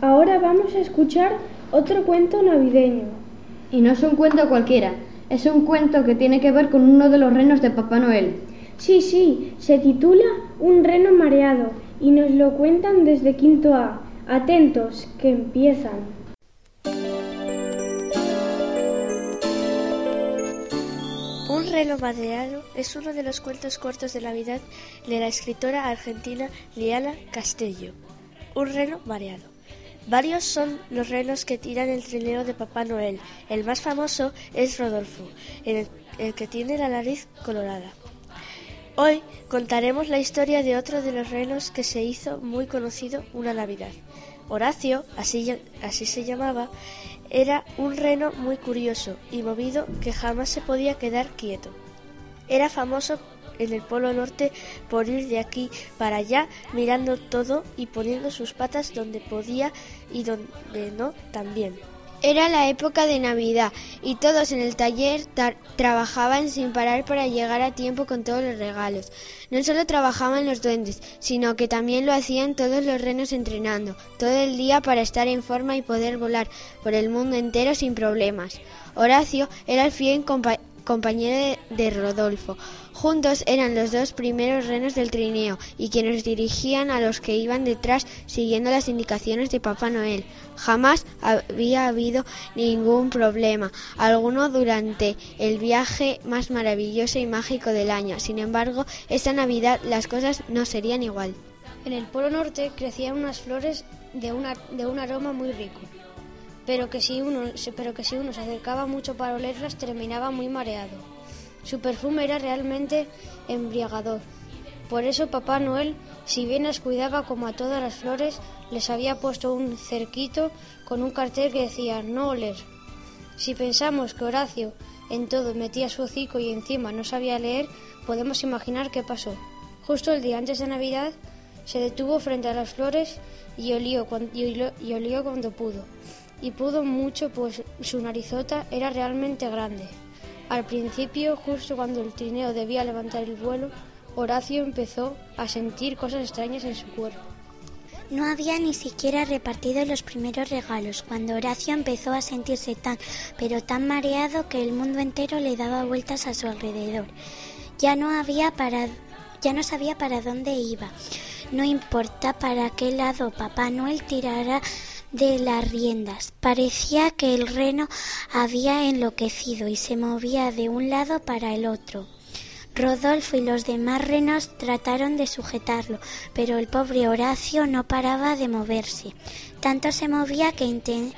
Ahora vamos a escuchar otro cuento navideño. Y no es un cuento cualquiera, es un cuento que tiene que ver con uno de los renos de Papá Noel. Sí, se titula Un reno mareado y nos lo cuentan desde quinto A. Atentos, que empiezan. Un reno mareado es uno de los cuentos cortos de Navidad de la escritora argentina Liana Castello. Un reno mareado. Varios son los renos que tiran el trineo de Papá Noel. El más famoso es Rodolfo, el que tiene la nariz colorada. Hoy contaremos la historia de otro de los renos que se hizo muy conocido una Navidad. Horacio, así se llamaba, era un reno muy curioso y movido que jamás se podía quedar quieto. Era famoso en el Polo Norte por ir de aquí para allá mirando todo y poniendo sus patas donde podía y donde no también. Era la época de Navidad y todos en el taller trabajaban sin parar para llegar a tiempo con todos los regalos. No solo trabajaban los duendes, sino que también lo hacían todos los renos entrenando, todo el día para estar en forma y poder volar por el mundo entero sin problemas. Horacio era el fiel compañero de Rodolfo. Juntos eran los dos primeros renos del trineo y quienes dirigían a los que iban detrás siguiendo las indicaciones de Papá Noel. Jamás había habido ningún problema alguno durante el viaje más maravilloso y mágico del año. Sin embargo, esta Navidad las cosas no serían igual. En el Polo Norte crecían unas flores de un aroma muy rico, pero que si uno se acercaba mucho para olerlas terminaba muy mareado. Su perfume era realmente embriagador. Por eso Papá Noel, si bien las cuidaba como a todas las flores, les había puesto un cerquito con un cartel que decía «No oler». Si pensamos que Horacio en todo metía su hocico y encima no sabía leer, podemos imaginar qué pasó. Justo el día antes de Navidad se detuvo frente a las flores y olió cuando pudo. Y pudo mucho, pues su narizota era realmente grande. Al principio, justo cuando el trineo debía levantar el vuelo, Horacio empezó a sentir cosas extrañas en su cuerpo. No había ni siquiera repartido los primeros regalos cuando Horacio empezó a sentirse pero tan mareado que el mundo entero le daba vueltas a su alrededor. Ya no sabía para dónde iba. No importa para qué lado Papá Noel tirara de las riendas. Parecía que el reno había enloquecido y se movía de un lado para el otro. Rodolfo y los demás renos trataron de sujetarlo, pero el pobre Horacio no paraba de moverse. Tanto se movía que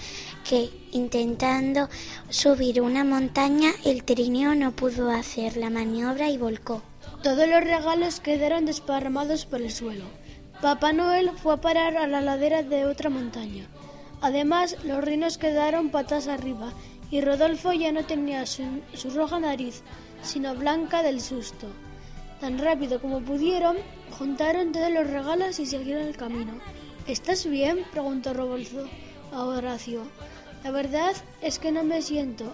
intentando subir una montaña, el trineo no pudo hacer la maniobra y volcó. Todos los regalos quedaron desparramados por el suelo. Papá Noel fue a parar a la ladera de otra montaña. Además, los renos quedaron patas arriba y Rodolfo ya no tenía su roja nariz, sino blanca del susto. Tan rápido como pudieron, juntaron todos los regalos y siguieron el camino. ¿Estás bien?, preguntó Rodolfo a Horacio. La verdad es que me siento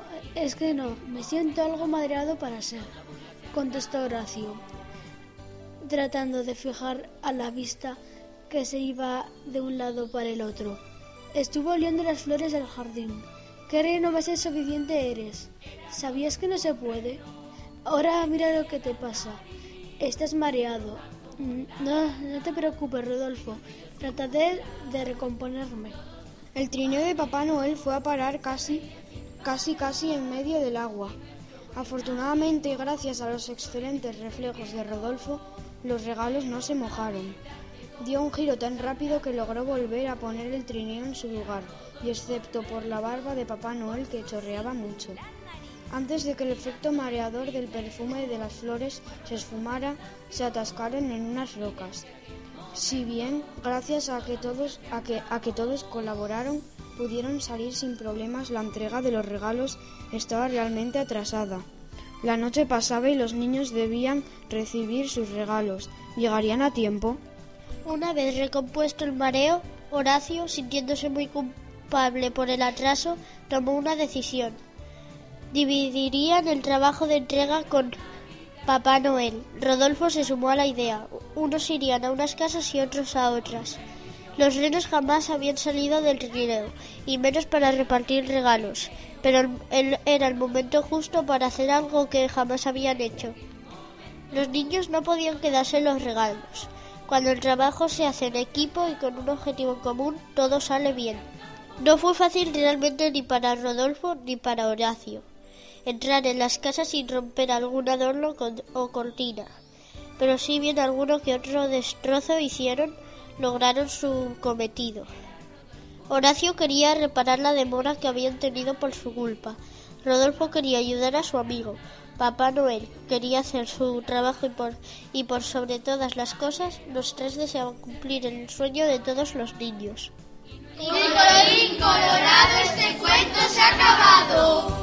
algo mareado para ser, contestó Horacio, tratando de fijar a la vista que se iba de un lado para el otro. Estuvo oliendo las flores del jardín. ¿Qué reno más desobediente eres? ¿Sabías que no se puede? Ahora mira lo que te pasa. Estás mareado. No te preocupes, Rodolfo. Trataré de recomponerme. El trineo de Papá Noel fue a parar casi en medio del agua. Afortunadamente, gracias a los excelentes reflejos de Rodolfo, los regalos no se mojaron. Dio un giro tan rápido que logró volver a poner el trineo en su lugar, y excepto por la barba de Papá Noel que chorreaba mucho. Antes de que el efecto mareador del perfume de las flores se esfumara, se atascaron en unas rocas. Si bien, gracias a que todos colaboraron, pudieron salir sin problemas, la entrega de los regalos estaba realmente atrasada. La noche pasaba y los niños debían recibir sus regalos. ¿Llegarían a tiempo? Una vez recompuesto el mareo, Horacio, sintiéndose muy culpable por el atraso, tomó una decisión. Dividirían el trabajo de entrega con Papá Noel. Rodolfo se sumó a la idea. Unos irían a unas casas y otros a otras. Los renos jamás habían salido del trineo, y menos para repartir regalos, pero era el momento justo para hacer algo que jamás habían hecho. Los niños no podían quedarse en los regalos. Cuando el trabajo se hace en equipo y con un objetivo en común, todo sale bien. No fue fácil realmente ni para Rodolfo ni para Horacio entrar en las casas sin romper algún adorno o cortina, pero si bien alguno que otro destrozo lograron su cometido. Horacio quería reparar la demora que habían tenido por su culpa. Rodolfo quería ayudar a su amigo. Papá Noel quería hacer su trabajo y por sobre todas las cosas, los tres deseaban cumplir el sueño de todos los niños. Y colorín colorado, este cuento se ha acabado.